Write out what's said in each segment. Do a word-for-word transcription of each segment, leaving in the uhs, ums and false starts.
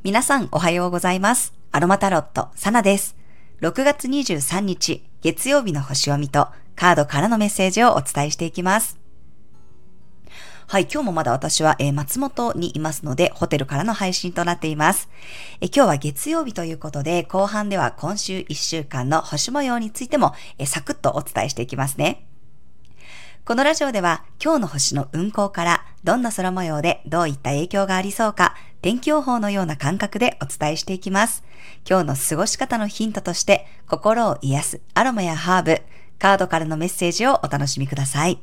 皆さんおはようございます。アロマタロット、サナです。ろくがつにじゅうさんにち、月曜日の星読みとカードからのメッセージをお伝えしていきます。はい、今日もまだ私は、えー、松本にいますので、ホテルからの配信となっています。えー、今日は月曜日ということで、後半では今週いっしゅうかんの星模様についても、えー、サクッとお伝えしていきますね。このラジオでは今日の星の運行からどんな空模様でどういった影響がありそうか天気予報のような感覚でお伝えしていきます。今日の過ごし方のヒントとして心を癒すアロマやハーブ、カードからのメッセージをお楽しみください。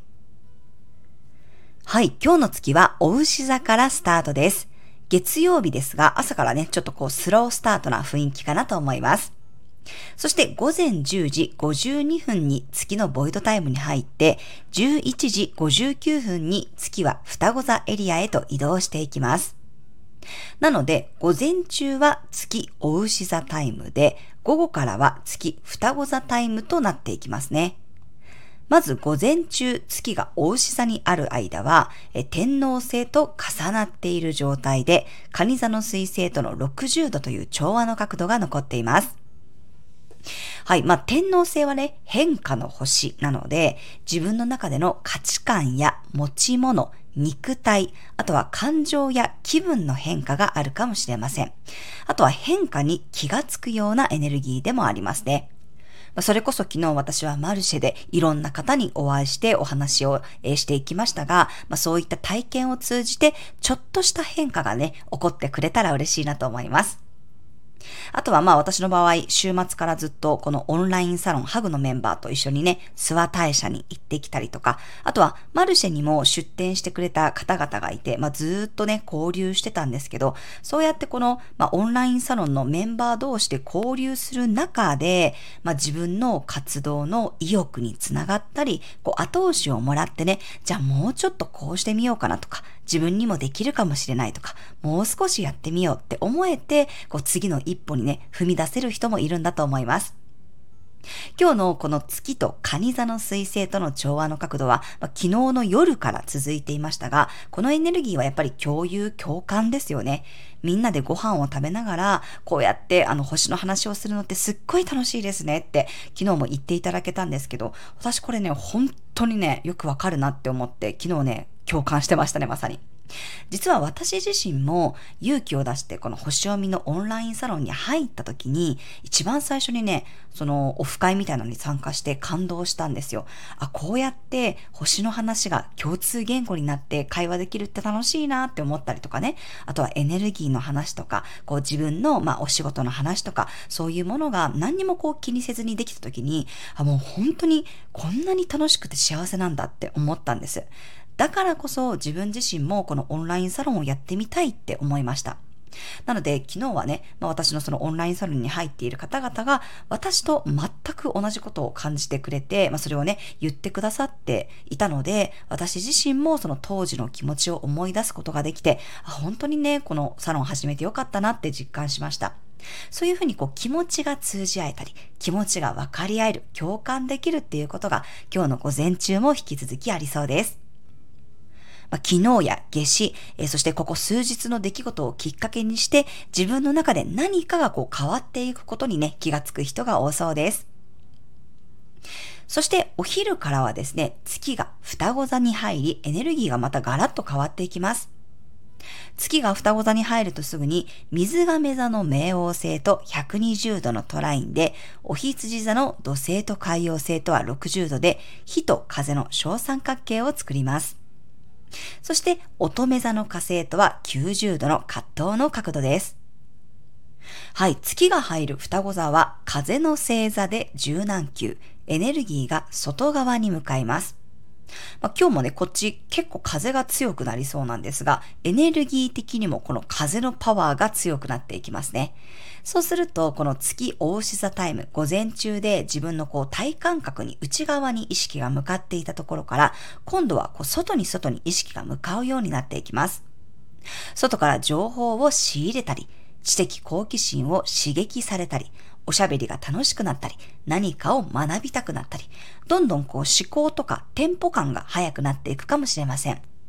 はい、今日の月はお牛座からスタートです。月曜日ですが朝からねちょっとこうスロースタートな雰囲気かなと思います。そして午前じゅうじごじゅうにふんに月のボイドタイムに入ってじゅういちじごじゅうきゅうふんに月は双子座エリアへと移動していきます。なので午前中は月お牛座タイムで午後からは月双子座タイムとなっていきますね。まず午前中月がお牛座にある間はえ天王星と重なっている状態で蟹座の水星とのろくじゅうどという調和の角度が残っています。はい。まあ、天王星はね、変化の星なので、自分の中での価値観や持ち物、肉体、あとは感情や気分の変化があるかもしれません。あとは変化に気がつくようなエネルギーでもありますね。それこそ昨日私はマルシェでいろんな方にお会いしてお話をしていきましたが、まあ、そういった体験を通じてちょっとした変化がね、起こってくれたら嬉しいなと思います。あとはまあ私の場合、週末からずっとこのオンラインサロンハグのメンバーと一緒にね、諏訪大社に行ってきたりとか、あとはマルシェにも出店してくれた方々がいて、まあずーっとね、交流してたんですけど、そうやってこの、まあ、オンラインサロンのメンバー同士で交流する中で、まあ自分の活動の意欲につながったり、こう後押しをもらってね、じゃあもうちょっとこうしてみようかなとか、自分にもできるかもしれないとか、もう少しやってみようって思えて、こう次の一歩にね、踏み出せる人もいるんだと思います。今日のこの月と蟹座の水星との調和の角度は、まあ、昨日の夜から続いていましたが、このエネルギーはやっぱり共有共感ですよね。みんなでご飯を食べながら、こうやってあの星の話をするのってすっごい楽しいですねって昨日も言っていただけたんですけど、私これね、本当にね、よくわかるなって思って、昨日ね、共感してましたね、まさに。実は私自身も勇気を出してこの星読みのオンラインサロンに入った時に一番最初にね、そのオフ会みたいなのに参加して感動したんですよ。あ、こうやって星の話が共通言語になって会話できるって楽しいなって思ったりとかね。あとはエネルギーの話とか、こう自分のまあお仕事の話とか、そういうものが何にもこう気にせずにできた時に、あ、もう本当にこんなに楽しくて幸せなんだって思ったんです。だからこそ自分自身もこのオンラインサロンをやってみたいって思いました。なので昨日はね、まあ、私のそのオンラインサロンに入っている方々が私と全く同じことを感じてくれて、まあ、それをね言ってくださっていたので、私自身もその当時の気持ちを思い出すことができて、あ、本当にねこのサロン始めてよかったなって実感しました。そういうふうにこう気持ちが通じ合えたり、気持ちが分かり合える、共感できるっていうことが今日の午前中も引き続きありそうです。まあ、昨日や夏至、えー、そしてここ数日の出来事をきっかけにして自分の中で何かがこう変わっていくことにね気がつく人が多そうです。そしてお昼からはですね、月が双子座に入りエネルギーがまたガラッと変わっていきます。月が双子座に入るとすぐに水亀座の冥王星とひゃくにじゅうどのトラインで、お羊座の土星と海洋星とはろくじゅうどで火と風の小三角形を作ります。そして乙女座の火星とはきゅうじゅうどの葛藤の角度です。はい、月が入る双子座は風の星座で柔軟球、エネルギーが外側に向かいます。まあ、今日もね、こっち結構風が強くなりそうなんですが、エネルギー的にもこの風のパワーが強くなっていきますね。そうすると、この月お牛座タイム、午前中で自分のこう体感覚に内側に意識が向かっていたところから、今度はこう外に外に意識が向かうようになっていきます。外から情報を仕入れたり、知的好奇心を刺激されたり、おしゃべりが楽しくなったり、何かを学びたくなったり、どんどんこう思考とかテンポ感が速くなっていくかもしれません。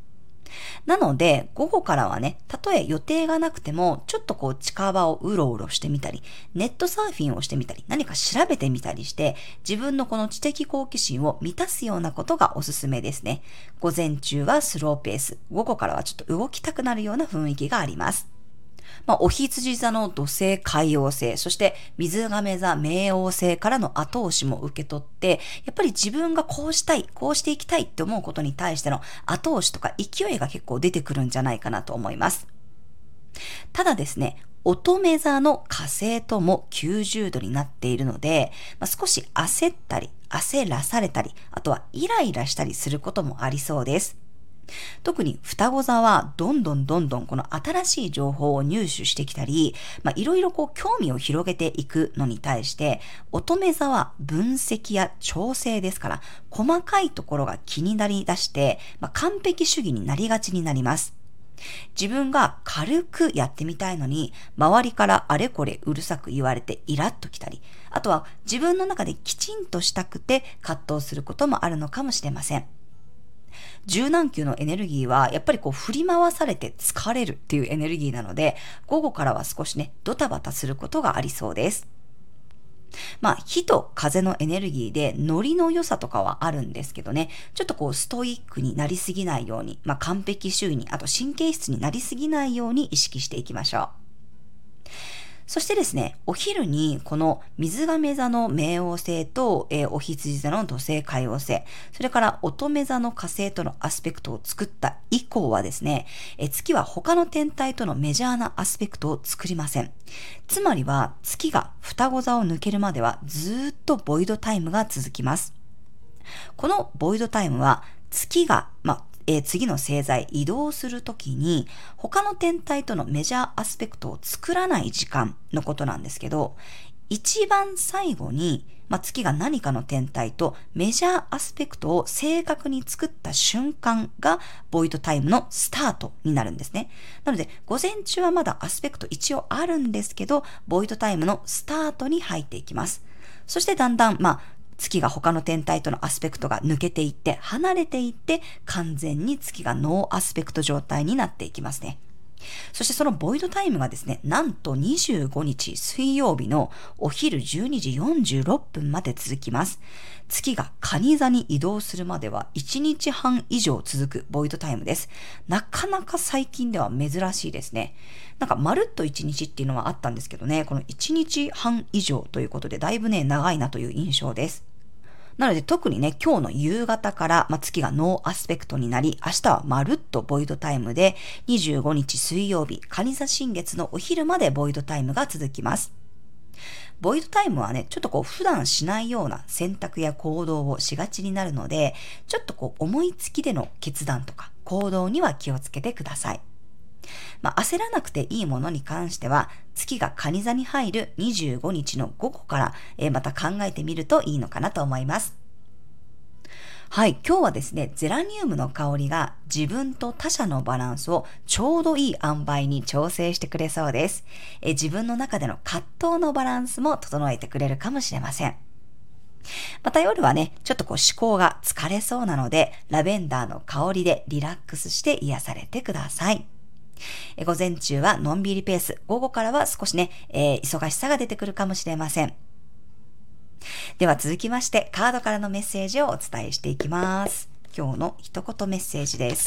なので、午後からはね、たとえ予定がなくても、ちょっとこう近場をうろうろしてみたり、ネットサーフィンをしてみたり、何か調べてみたりして、自分のこの知的好奇心を満たすようなことがおすすめですね。午前中はスローペース、午後からはちょっと動きたくなるような雰囲気があります。まあ、お羊座の土星海王星、そして水亀座冥王星からの後押しも受け取って、やっぱり自分がこうしたい、こうしていきたいって思うことに対しての後押しとか勢いが結構出てくるんじゃないかなと思います。ただですね、乙女座の火星ともきゅうじゅうどになっているので、まあ、少し焦ったり、焦らされたり、あとはイライラしたりすることもありそうです。特に双子座はどんどんどんどんこの新しい情報を入手してきたり、まあ、いろいろこう興味を広げていくのに対して、乙女座は分析や調整ですから、細かいところが気になりだして、まあ、完璧主義になりがちになります。自分が軽くやってみたいのに、周りからあれこれうるさく言われてイラッときたり、あとは自分の中できちんとしたくて葛藤することもあるのかもしれません。柔軟球のエネルギーはやっぱりこう振り回されて疲れるっていうエネルギーなので、午後からは少しね、ドタバタすることがありそうです。まあ、火と風のエネルギーでノリの良さとかはあるんですけどね、ちょっとこうストイックになりすぎないように、まあ完璧主義に、あと神経質になりすぎないように意識していきましょう。そしてですね、お昼にこの水亀座の冥王星と、えー、お羊座の土星海王星、それから乙女座の火星とのアスペクトを作った以降はですね、えー、月は他の天体とのメジャーなアスペクトを作りません。つまりは月が双子座を抜けるまではずーっとボイドタイムが続きます。このボイドタイムは月が、まあえー、次の星座へ移動するときに他の天体とのメジャーアスペクトを作らない時間のことなんですけど、一番最後に、まあ、月が何かの天体とメジャーアスペクトを正確に作った瞬間がボイドタイムのスタートになるんですね。なので午前中はまだアスペクト一応あるんですけど、ボイドタイムのスタートに入っていきます。そしてだんだんまあ月が他の天体とのアスペクトが抜けていって、離れていって、完全に月がノーアスペクト状態になっていきますね。そしてそのボイドタイムがですね、なんとにじゅうごにち水曜日のお昼じゅうにじよんじゅうろっぷんまで続きます。月が蟹座に移動するまではいちにちはん以上続くボイドタイムです。なかなか最近では珍しいですね。なんかまるっといちにちっていうのはあったんですけどね、このいちにちはん以上ということでだいぶね、長いなという印象です。なので特にね、今日の夕方から、まあ、月がノーアスペクトになり、明日はまるっとボイドタイムで、にじゅうごにち水曜日、蟹座新月のお昼までボイドタイムが続きます。ボイドタイムはね、ちょっとこう普段しないような選択や行動をしがちになるので、ちょっとこう思いつきでの決断とか行動には気をつけてください。まあ、焦らなくていいものに関しては、月が蟹座に入るにじゅうごにちの午後から、えー、また考えてみるといいのかなと思います。はい、今日はですね、ゼラニウムの香りが自分と他者のバランスをちょうどいい塩梅に調整してくれそうです。えー、自分の中での葛藤のバランスも整えてくれるかもしれません。また夜はね、ちょっとこう思考が疲れそうなので、ラベンダーの香りでリラックスして癒されてください。午前中はのんびりペース、午後からは少しね、えー、忙しさが出てくるかもしれません。では続きまして、カードからのメッセージをお伝えしていきます。今日の一言メッセージです。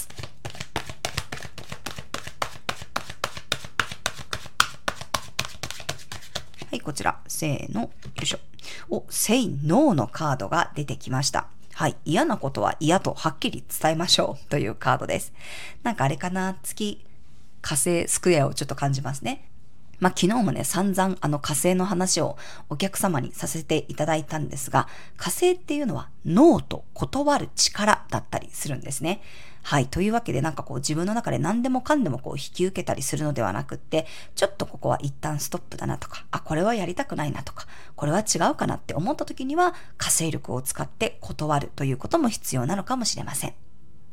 はい、こちら、せーの、よいしょ。お、Say No のカードが出てきました。はい、嫌なことは嫌とはっきり伝えましょうというカードです。なんかあれかな、月、火星スクエアをちょっと感じますね。まあ、昨日もね、散々あの火星の話をお客様にさせていただいたんですが、火星っていうのはノーと断る力だったりするんですね。はい。というわけでなんかこう自分の中で何でもかんでもこう引き受けたりするのではなくって、ちょっとここは一旦ストップだなとか、あ、これはやりたくないなとか、これは違うかなって思った時には火星力を使って断るということも必要なのかもしれません。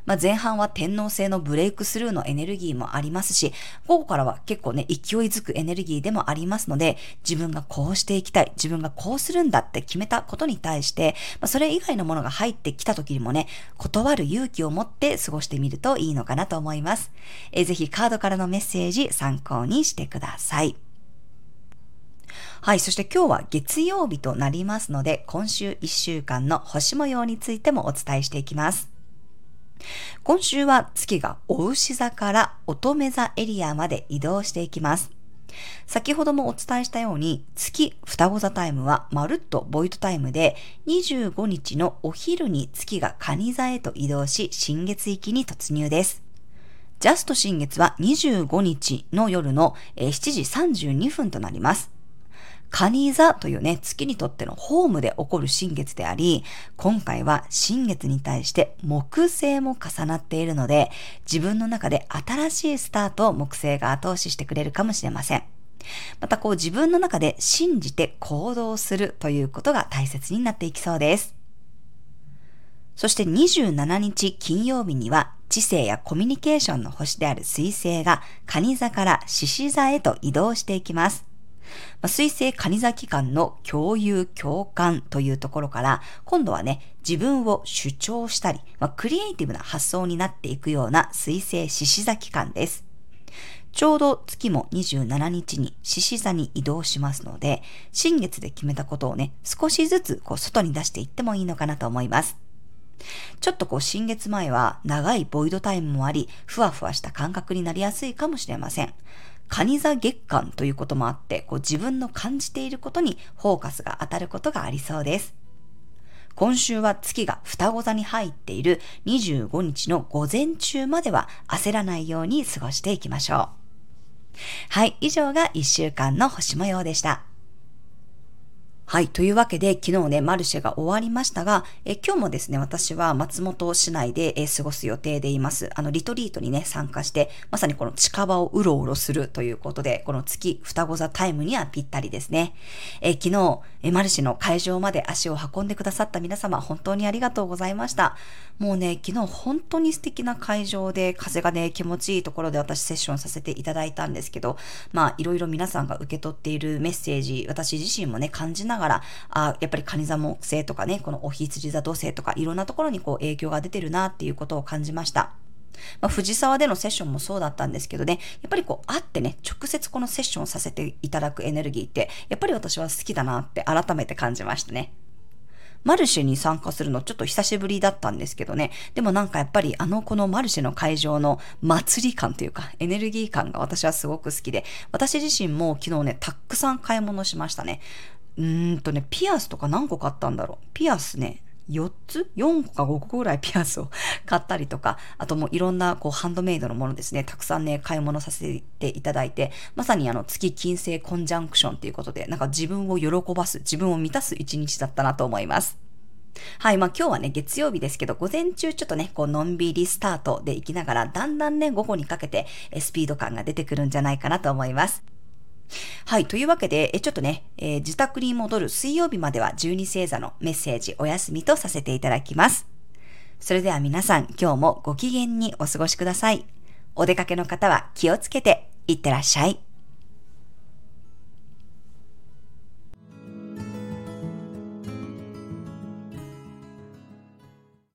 まあ、前半は天王星のブレイクスルーのエネルギーもありますし、午後からは結構ね、勢いづくエネルギーでもありますので、自分がこうしていきたい、自分がこうするんだって決めたことに対して、まあ、それ以外のものが入ってきた時にもね、断る勇気を持って過ごしてみるといいのかなと思います。えー、ぜひカードからのメッセージ参考にしてください。はい。そして今日は月曜日となりますので、今週いっしゅうかんの星模様についてもお伝えしていきます。今週は月が牡牛座から乙女座エリアまで移動していきます。先ほどもお伝えしたように、月双子座タイムはまるっとボイドタイムで、にじゅうごにちのお昼に月が蟹座へと移動し、新月域に突入です。ジャスト新月はにじゅうごにちの夜のしちじさんじゅうにふんとなります。蟹座というね、月にとってのホームで起こる新月であり、今回は新月に対して木星も重なっているので、自分の中で新しいスタートを木星が後押ししてくれるかもしれません。またこう自分の中で信じて行動するということが大切になっていきそうです。そしてにじゅうしちにち金曜日には知性やコミュニケーションの星である水星が蟹座から獅子座へと移動していきます。水星蟹座期間の共有共感というところから、今度はね、自分を主張したり、まあ、クリエイティブな発想になっていくような水星獅子座期間です。ちょうど月もにじゅうしちにちに獅子座に移動しますので、新月で決めたことをね、少しずつこう外に出していってもいいのかなと思います。ちょっとこう新月前は長いボイドタイムもあり、ふわふわした感覚になりやすいかもしれません。蟹座月間ということもあって、こう自分の感じていることにフォーカスが当たることがありそうです。今週は月が双子座に入っているにじゅうごにちの午前中までは焦らないように過ごしていきましょう。はい、以上がいっしゅうかんの星模様でした。はい。というわけで、昨日ね、マルシェが終わりましたが、え今日もですね、私は松本市内でえ過ごす予定でいます。あの、リトリートにね、参加して、まさにこの近場をうろうろするということで、この月双子座タイムにはぴったりですね。え昨日え、マルシェの会場まで足を運んでくださった皆様、本当にありがとうございました。もうね、昨日本当に素敵な会場で、風がね、気持ちいいところで私セッションさせていただいたんですけど、まあ、いろいろ皆さんが受け取っているメッセージ、私自身もね、感じながら、あやっぱり蟹座木星とかね、このお羊座土星とかいろんなところにこう影響が出てるなっていうことを感じました。まあ、藤沢でのセッションもそうだったんですけどね、やっぱりこう会ってね、直接このセッションをさせていただくエネルギーって、やっぱり私は好きだなって改めて感じましたね。マルシェに参加するのちょっと久しぶりだったんですけどね。でもなんかやっぱりあのこのマルシェの会場の祭り感というかエネルギー感が私はすごく好きで、私自身も昨日ね、たくさん買い物しましたね。うーんとね、ピアスとか何個買ったんだろう。ピアスね、よっつ ?よん 個かごこぐらいピアスを買ったりとか、あともういろんなこうハンドメイドのものですね、たくさんね、買い物させていただいて、まさにあの月金星コンジャンクションということで、なんか自分を喜ばす、自分を満たす一日だったなと思います。はい。まあ今日はね、月曜日ですけど、午前中ちょっとね、こう、のんびりスタートで行きながら、だんだんね、午後にかけて、スピード感が出てくるんじゃないかなと思います。はい。というわけで、えちょっとね、えー、自宅に戻る水曜日まではじゅうに星座のメッセージお休みとさせていただきます。それでは皆さん、今日もご機嫌にお過ごしください。お出かけの方は気をつけていってらっしゃい。